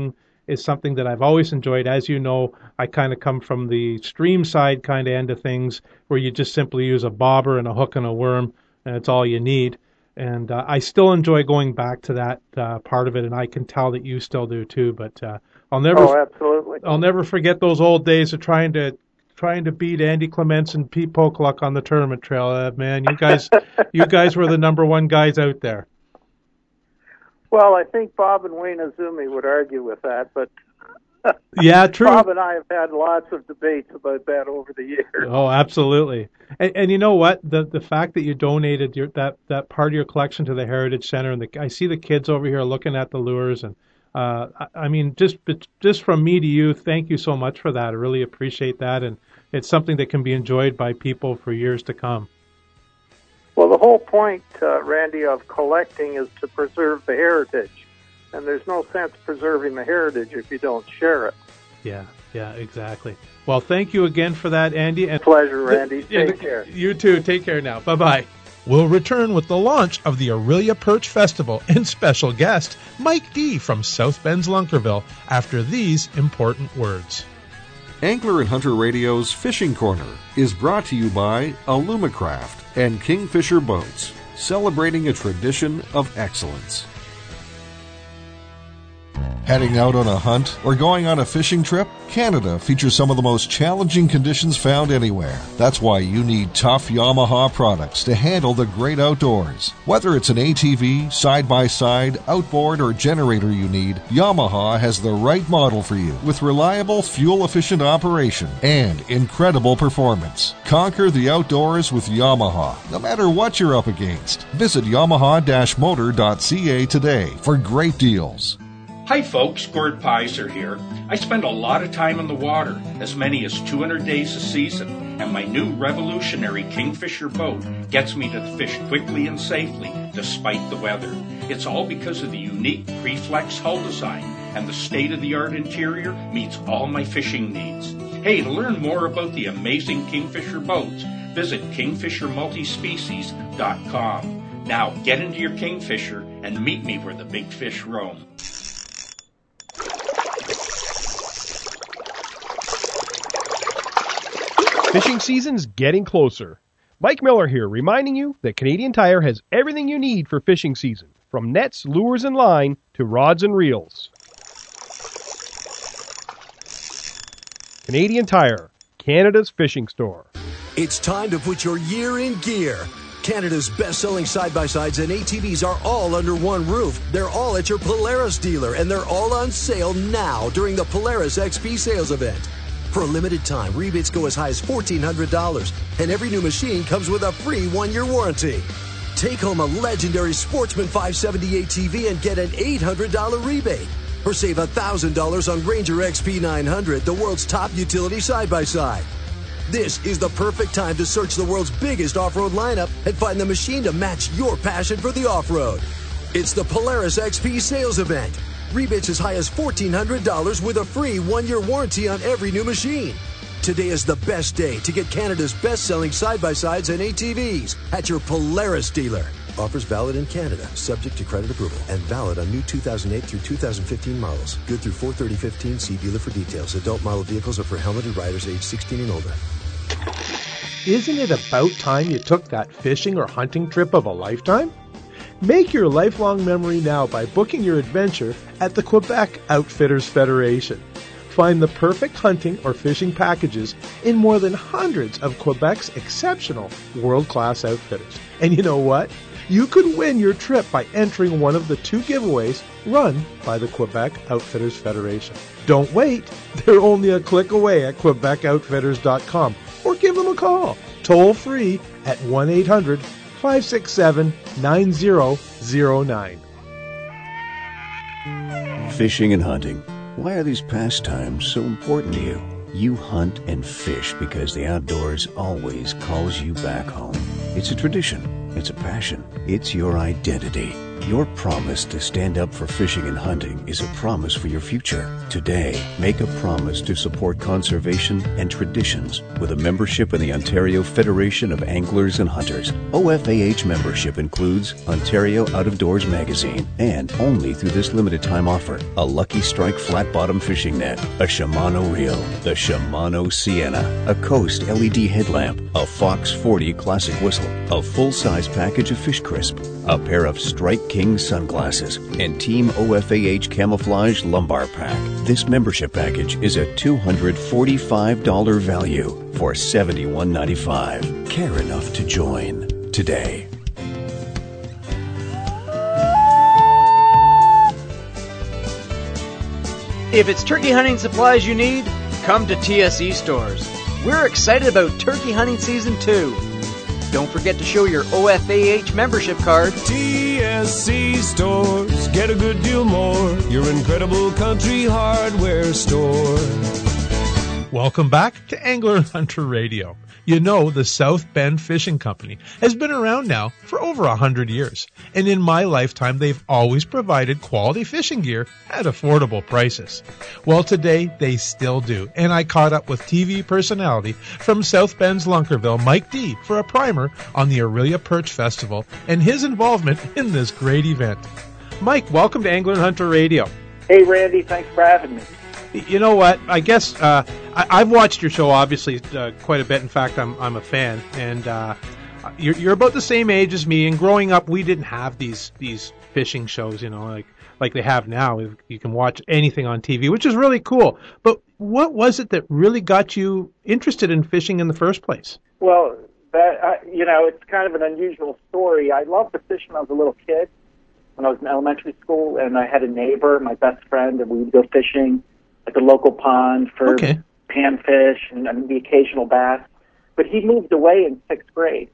is something that I've always enjoyed. As you know, I kind of come from the stream side kind of end of things, where you just simply use a bobber and a hook and a worm, and it's all you need. And I still enjoy going back to that part of it, and I can tell that you still do too. But absolutely. I'll never forget those old days of trying to beat Andy Clements and Pete Pokluk on the tournament trail. Man, you guys were the number one guys out there. Well, I think Bob and Wayne Azumi would argue with that, but yeah, true. Bob and I have had lots of debates about that over the years. Oh, absolutely. And you know what? The fact that you donated that part of your collection to the Heritage Center, and I see the kids over here looking at the lures, and I mean, just from me to you, thank you so much for that. I really appreciate that, and it's something that can be enjoyed by people for years to come. Well, the whole point, Randy, of collecting is to preserve the heritage. And there's no sense preserving the heritage if you don't share it. Yeah, exactly. Well, thank you again for that, Andy. And pleasure, Randy. Take care. You too. Take care now. Bye-bye. We'll return with the launch of the Aurelia Perch Festival and special guest, Mike D. from South Bend's Lunkerville, after these important words. Angler and Hunter Radio's Fishing Corner is brought to you by Alumacraft and Kingfisher Boats, celebrating a tradition of excellence. Heading out on a hunt or going on a fishing trip? Canada features some of the most challenging conditions found anywhere. That's why you need tough Yamaha products to handle the great outdoors. Whether it's an ATV, side-by-side, outboard, or generator you need, Yamaha has the right model for you with reliable, fuel-efficient operation and incredible performance. Conquer the outdoors with Yamaha, no matter what you're up against. Visit yamaha-motor.ca today for great deals. Hi folks, Gord Pizer here. I spend a lot of time in the water, as many as 200 days a season, and my new revolutionary Kingfisher boat gets me to fish quickly and safely despite the weather. It's all because of the unique Preflex hull design, and the state-of-the-art interior meets all my fishing needs. Hey, to learn more about the amazing Kingfisher boats, visit kingfishermultispecies.com. Now get into your Kingfisher and meet me where the big fish roam. Fishing season's getting closer. Mike Miller here, reminding you that Canadian Tire has everything you need for fishing season, from nets, lures, and line to rods and reels. Canadian Tire, Canada's fishing store. It's time to put your year in gear. Canada's best-selling side-by-sides and ATVs are all under one roof. They're all at your Polaris dealer, and they're all on sale now during the Polaris XP sales event. For a limited time, rebates go as high as $1,400, and every new machine comes with a free 1-year warranty. Take home a legendary Sportsman 570 ATV and get an $800 rebate. Or save $1,000 on Ranger XP 900, the world's top utility side-by-side. This is the perfect time to search the world's biggest off-road lineup and find the machine to match your passion for the off-road. It's the Polaris XP sales event. Rebates as high as $1,400 with a free 1-year warranty on every new machine. Today is the best day to get Canada's best-selling side-by-sides and ATVs at your Polaris dealer. Offers valid in Canada, subject to credit approval, and valid on new 2008 through 2015 models. Good through 4/30/15. See dealer for details. Adult model vehicles are for helmeted riders age 16 and older. Isn't it about time you took that fishing or hunting trip of a lifetime? Make your lifelong memory now by booking your adventure at the Quebec Outfitters Federation. Find the perfect hunting or fishing packages in more than hundreds of Quebec's exceptional world-class outfitters. And you know what? You could win your trip by entering one of the 2 giveaways run by the Quebec Outfitters Federation. Don't wait. They're only a click away at QuebecOutfitters.com or give them a call toll free at 1-800-567-9009. Fishing and hunting. Why are these pastimes so important to you? You hunt and fish because the outdoors always calls you back home. It's a tradition. It's a passion. It's your identity. Your promise to stand up for fishing and hunting is a promise for your future. Today, make a promise to support conservation and traditions with a membership in the Ontario Federation of Anglers and Hunters. OFAH membership includes Ontario Out of Doors magazine and, only through this limited time offer, a Lucky Strike flat bottom fishing net, a Shimano reel, the Shimano Sienna, a Coast LED headlamp, a Fox 40 classic whistle, a full-size package of Fish Crisp, a pair of Strike King sunglasses, and Team OFAH Camouflage lumbar pack. This membership package is a $245 value for $71.95. Care enough to join today. If it's turkey hunting supplies you need, come to TSE Stores. We're excited about turkey hunting season 2. Don't forget to show your OFAH membership card. TSC Stores, get a good deal more. Your incredible country hardware store. Welcome back to Angler and Hunter Radio. You know, the South Bend Fishing Company has been around now for over 100 years. And in my lifetime, they've always provided quality fishing gear at affordable prices. Well, today, they still do. And I caught up with TV personality from South Bend's Lunkerville, Mike D., for a primer on the Orillia Perch Festival and his involvement in this great event. Mike, welcome to Angler and Hunter Radio. Hey, Randy. Thanks for having me. You know what? I guess I've watched your show, obviously, quite a bit. In fact, I'm a fan, and you're about the same age as me. And growing up, we didn't have these fishing shows, you know, like they have now. You can watch anything on TV, which is really cool. But what was it that really got you interested in fishing in the first place? Well, it's kind of an unusual story. I loved to fish when I was a little kid, when I was in elementary school, and I had a neighbor, my best friend, and we would go fishing at the local pond for panfish and the occasional bass. But he moved away in 6th grade.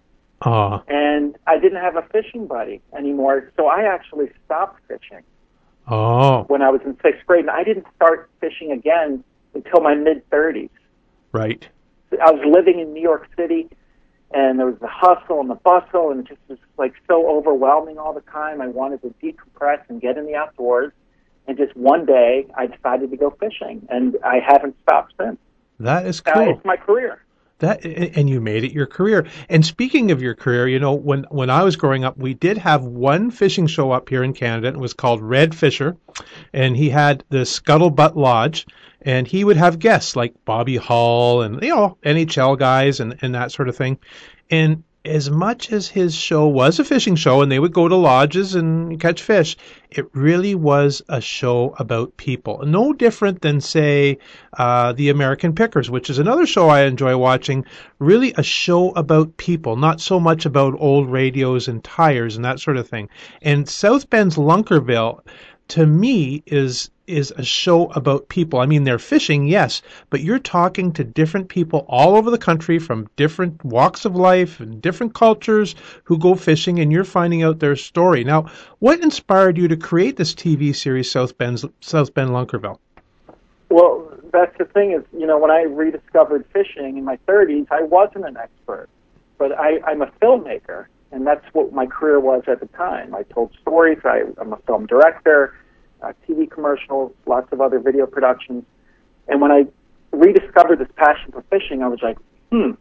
And I didn't have a fishing buddy anymore, so I actually stopped fishing when I was in 6th grade. And I didn't start fishing again until my mid-30s. Right. I was living in New York City, and there was the hustle and the bustle, and it just was like so overwhelming all the time. I wanted to decompress and get in the outdoors. And just one day, I decided to go fishing, and I haven't stopped since. That is cool. It's my career. And you made it your career. And speaking of your career, you know, when I was growing up, we did have one fishing show up here in Canada. It was called Red Fisher, and he had the Scuttlebutt Lodge, and he would have guests like Bobby Hull and, you know, NHL guys and that sort of thing. And as much as his show was a fishing show and they would go to lodges and catch fish, it really was a show about people. No different than, say, the American Pickers, which is another show I enjoy watching. Really a show about people, not so much about old radios and tires and that sort of thing. And South Bend's Lunkerville, to me, is a show about people. I mean, they're fishing, yes, but you're talking to different people all over the country from different walks of life and different cultures who go fishing, and you're finding out their story. Now, what inspired you to create this TV series, South Bend Lunkerville? Well, that's the thing is, you know, when I rediscovered fishing in my 30s, I wasn't an expert, but I'm a filmmaker, and that's what my career was at the time. I told stories. I'm a film director. TV commercials, lots of other video productions. And when I rediscovered this passion for fishing, I was like, you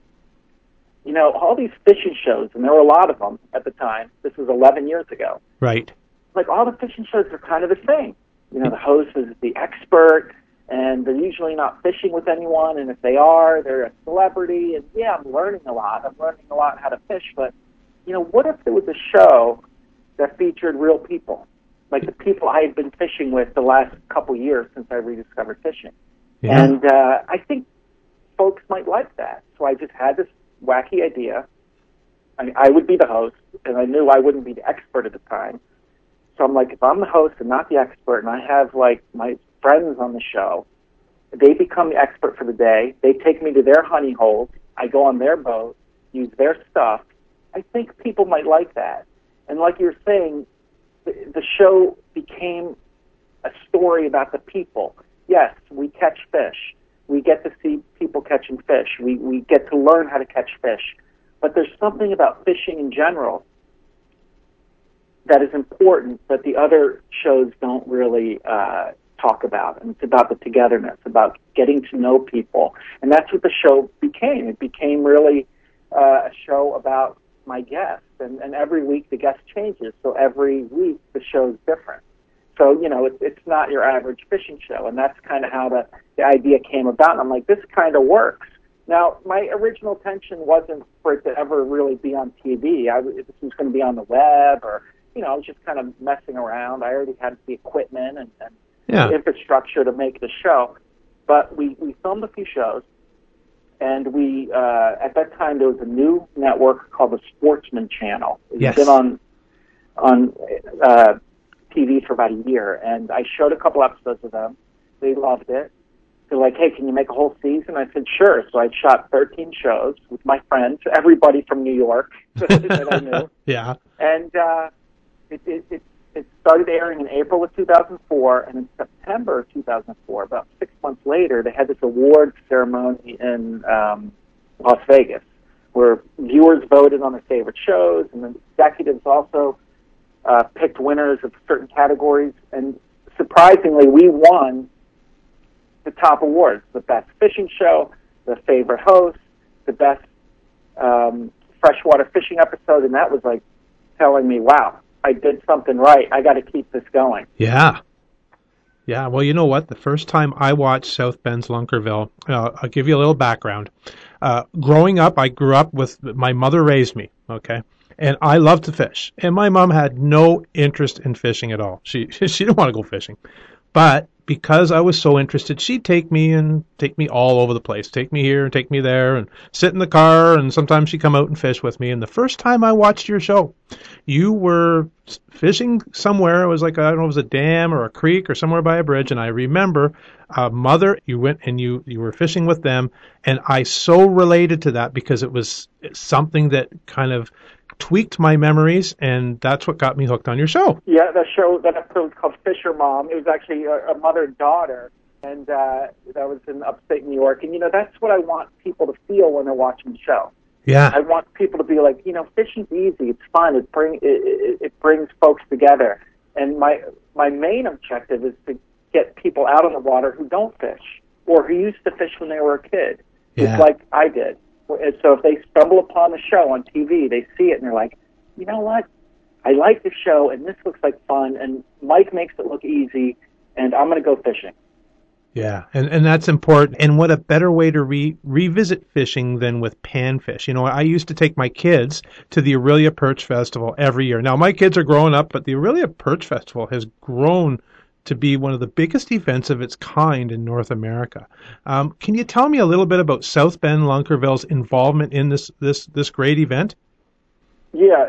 know, all these fishing shows, and there were a lot of them at the time. This was 11 years ago. Right. Like, all the fishing shows are kind of the same. You know, the host is the expert, and they're usually not fishing with anyone, and if they are, they're a celebrity. And, yeah, I'm learning a lot. I'm learning a lot how to fish. But, you know, what if there was a show that featured real people? Like the people I had been fishing with the last couple years since I rediscovered fishing. Yeah. And I think folks might like that. So I just had this wacky idea. I would be the host, and I knew I wouldn't be the expert at the time. So I'm like, if I'm the host and not the expert, and I have, like, my friends on the show, they become the expert for the day. They take me to their honey holes. I go on their boat, use their stuff. I think people might like that. And like you're saying, the show became a story about the people. Yes, we catch fish. We get to see people catching fish. We get to learn how to catch fish. But there's something about fishing in general that is important, but the other shows don't really talk about. And it's about the togetherness, about getting to know people. And that's what the show became. It became really a show about my guests. And every week the guest changes, so every week the show's different. So, it's not your average fishing show, and that's kind of how the idea came about. And I'm like, this kind of works. Now, my original intention wasn't for it to ever really be on TV. This was going to be on the web, or, I was just kind of messing around. I already had the equipment and the infrastructure to make the show. But we filmed a few shows, and we at that time there was a new network called the Sportsman Channel. It's been on TV for about a year, and I showed a couple episodes of them. They loved it. They're like, hey, can you make a whole season? I said, sure. So I shot 13 shows with my friends, everybody from New York that I knew. Yeah. And it started airing in April of 2004, and in September of 2004, about 6 months later, they had this awards ceremony in Las Vegas, where viewers voted on their favorite shows, and the executives also picked winners of certain categories. And surprisingly, we won the top awards: the best fishing show, the favorite host, the best freshwater fishing episode. And that was like telling me, wow, I did something right. I got to keep this going. Yeah. Yeah, well, you know what? The first time I watched South Bend's Lunkerville, I'll give you a little background. Growing up, I grew up with, my mother raised me, okay? And I loved to fish. And my mom had no interest in fishing at all. She didn't want to go fishing. But because I was so interested, she'd take me all over the place. Take me here and take me there and sit in the car, and sometimes she'd come out and fish with me. And the first time I watched your show, you were fishing somewhere. It was like, I don't know, it was a dam or a creek or somewhere by a bridge. And I remember, Mother, you went and you were fishing with them. And I so related to that because it was something that kind of tweaked my memories, and that's what got me hooked on your show. Yeah, that episode was called Fisher Mom. It was actually a mother-daughter, and that was in upstate New York. And, that's what I want people to feel when they're watching the show. Yeah. I want people to be like, fishing's easy. It's fun. It brings folks together. And my main objective is to get people out on the water who don't fish or who used to fish when they were a kid, just like I did. And so if they stumble upon the show on TV, they see it and they're like, you know what? I like the show, and this looks like fun, and Mike makes it look easy, and I'm going to go fishing. Yeah, and that's important. And what a better way to revisit fishing than with panfish. I used to take my kids to the Orillia Perch Festival every year. Now, my kids are growing up, but the Orillia Perch Festival has grown to be one of the biggest events of its kind in North America. Can you tell me a little bit about South Bend Lunkerville's involvement in this great event? Yeah,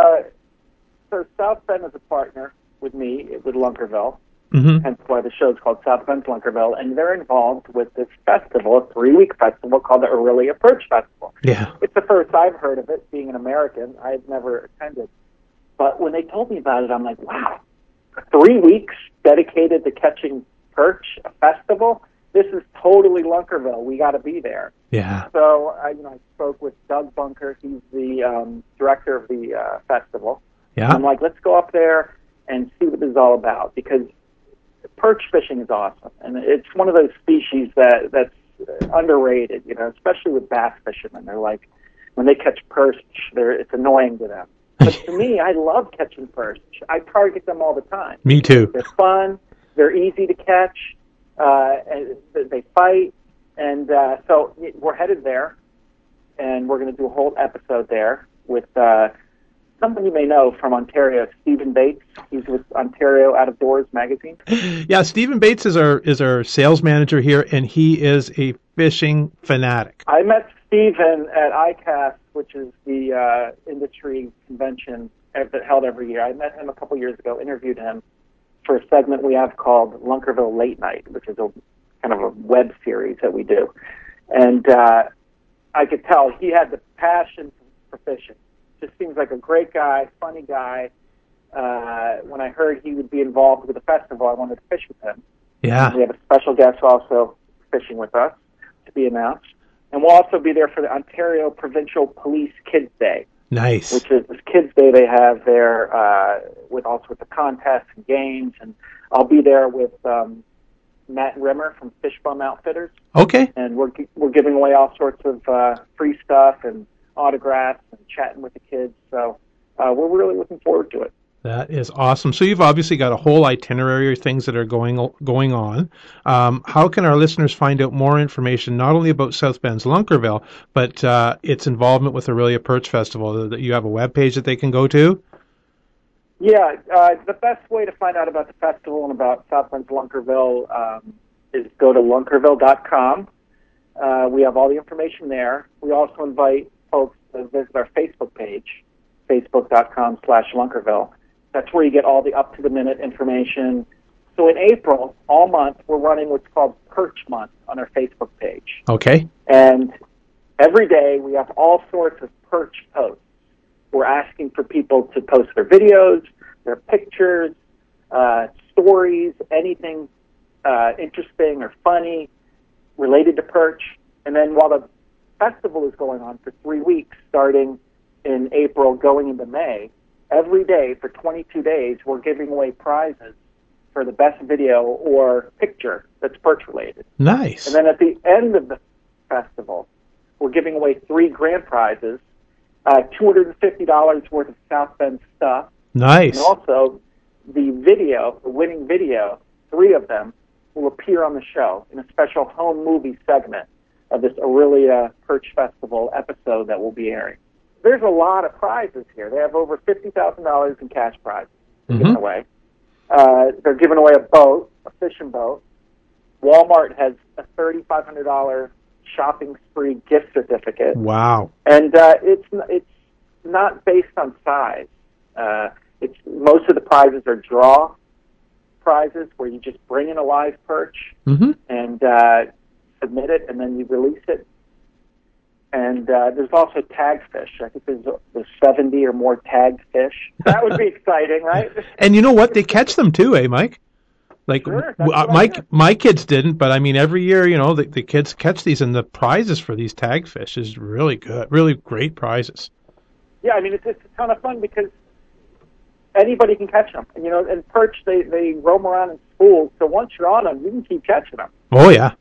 so South Bend is a partner with me, with Lunkerville, hence why the show is called South Bend Lunkerville, and they're involved with this festival, a 3-week festival called the Orillia Perch Festival. Yeah. It's the first I've heard of it, being an American. I've never attended. But when they told me about it, I'm like, wow, 3 weeks dedicated to catching perch, a festival? This is totally Lunkerville. We got to be there. Yeah. So I spoke with Doug Bunker. He's the director of the festival. Yeah. And I'm like, let's go up there and see what this is all about, because perch fishing is awesome, and it's one of those species that's underrated. Especially with bass fishermen. They're like, when they catch perch, it's annoying to them. But to me, I love catching perch. I target them all the time. Me too. They're fun. They're easy to catch. And they fight. And so we're headed there, and we're going to do a whole episode there with someone you may know from Ontario, Stephen Bates. He's with Ontario Out of Doors magazine. Yeah, Stephen Bates is our sales manager here, and he is a fishing fanatic. I met Stephen at ICAST, which is the industry convention held every year. I met him a couple years ago, interviewed him for a segment we have called Lunkerville Late Night, which is a kind of a web series that we do. And I could tell he had the passion for fishing. Just seems like a great guy, funny guy. When I heard he would be involved with the festival, I wanted to fish with him. Yeah. And we have a special guest also fishing with us to be announced. And we'll also be there for the Ontario Provincial Police Kids Day. Nice. Which is this Kids Day they have there with all sorts of contests and games. And I'll be there with Matt Rimmer from Fishbum Outfitters. Okay. And we're giving away all sorts of free stuff and autographs and chatting with the kids. So we're really looking forward to it. That is awesome. So you've obviously got a whole itinerary of things that are going on. How can our listeners find out more information, not only about South Bend's Lunkerville, but its involvement with Aurelia Perch Festival? That you have a webpage that they can go to? Yeah, the best way to find out about the festival and about South Bend's Lunkerville is go to lunkerville.com. We have all the information there. We also invite folks to visit our Facebook page, facebook.com/Lunkerville. That's where you get all the up-to-the-minute information. So in April, all month, we're running what's called Perch Month on our Facebook page. Okay. And every day we have all sorts of perch posts. We're asking for people to post their videos, their pictures, stories, anything interesting or funny related to perch. And then while the festival is going on for 3 weeks, starting in April, going into May, every day for 22 days, we're giving away prizes for the best video or picture that's perch-related. Nice. And then at the end of the festival, we're giving away 3 grand prizes, $250 worth of South Bend stuff. Nice. And also, the winning video, 3 of them, will appear on the show in a special home movie segment of this Aurelia Perch Festival episode that will be airing. There's a lot of prizes here. They have over $50,000 in cash prizes given away. They're giving away a boat, a fishing boat. Walmart has a $3,500 shopping spree gift certificate. Wow. And it's not based on size. Most of the prizes are draw prizes where you just bring in a live perch and submit it, and then you release it. And there's also tag fish. I think there's 70 or more tagged fish. That would be exciting, right? And you know what? They catch them too, Mike? Like, sure, my kids didn't, but I mean, every year, the kids catch these, and the prizes for these tag fish is really good, really great prizes. Yeah, I mean, it's a ton of fun because anybody can catch them. And perch, they roam around in schools, so once you're on them, you can keep catching them. Oh, yeah.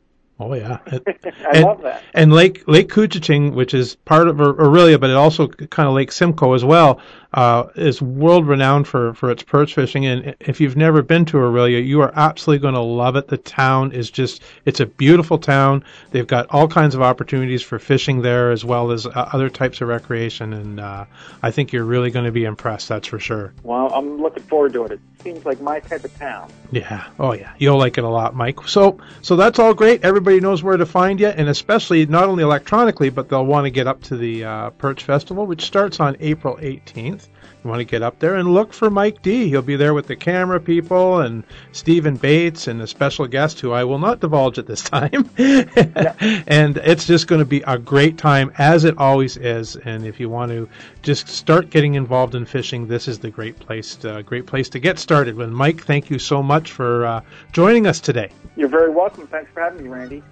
I love that. And Lake Couchiching, which is part of Aurelia, but it also kind of Lake Simcoe as well, is world renowned for its perch fishing. And if you've never been to Aurelia, you are absolutely going to love it. The town is it's a beautiful town. They've got all kinds of opportunities for fishing there as well as other types of recreation. And I think you're really going to be impressed, that's for sure. Well, I'm looking forward to it. It seems like my type of town. Yeah. Oh, yeah. You'll like it a lot, Mike. So that's all great. Everybody knows where to find you, and especially not only electronically, but they'll want to get up to the Perch Festival, which starts on April 18th. You want to get up there and look for Mike D. He'll be there with the camera people and Stephen Bates and a special guest who I will not divulge at this time. And it's just going to be a great time, as it always is. And if you want to just start getting involved in fishing, this is the great place to get started. And Mike, thank you so much for joining us today. You're very welcome. Thanks for having me, Randy.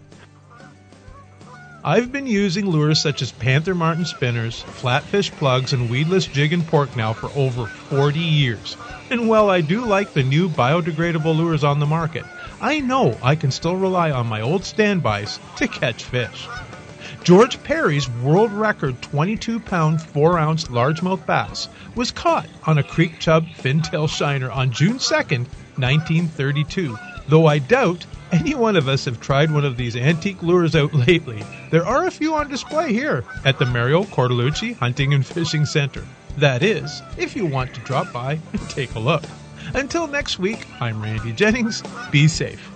I've been using lures such as Panther Martin spinners, flatfish plugs, and weedless jig and pork now for over 40 years. And while I do like the new biodegradable lures on the market, I know I can still rely on my old standbys to catch fish. George Perry's world record 22-pound, 4-ounce largemouth bass was caught on a creek chub fintail shiner on June 2nd, 1932, though I doubt any one of us have tried one of these antique lures out lately. There are a few on display here at the Mario Cortellucci Hunting and Fishing Center. That is, if you want to drop by and take a look. Until next week, I'm Randy Jennings. Be safe.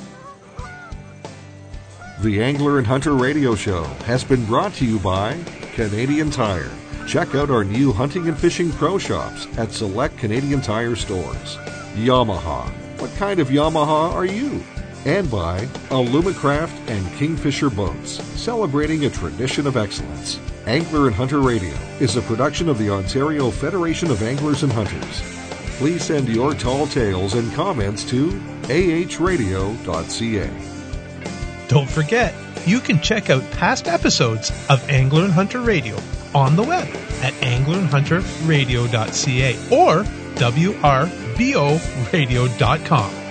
The Angler and Hunter Radio Show has been brought to you by Canadian Tire. Check out our new hunting and fishing pro shops at select Canadian Tire stores. Yamaha. What kind of Yamaha are you? And by Alumacraft and Kingfisher Boats, celebrating a tradition of excellence. Angler and Hunter Radio is a production of the Ontario Federation of Anglers and Hunters. Please send your tall tales and comments to ahradio.ca. Don't forget, you can check out past episodes of Angler and Hunter Radio on the web at anglerandhunterradio.ca or wrboradio.com.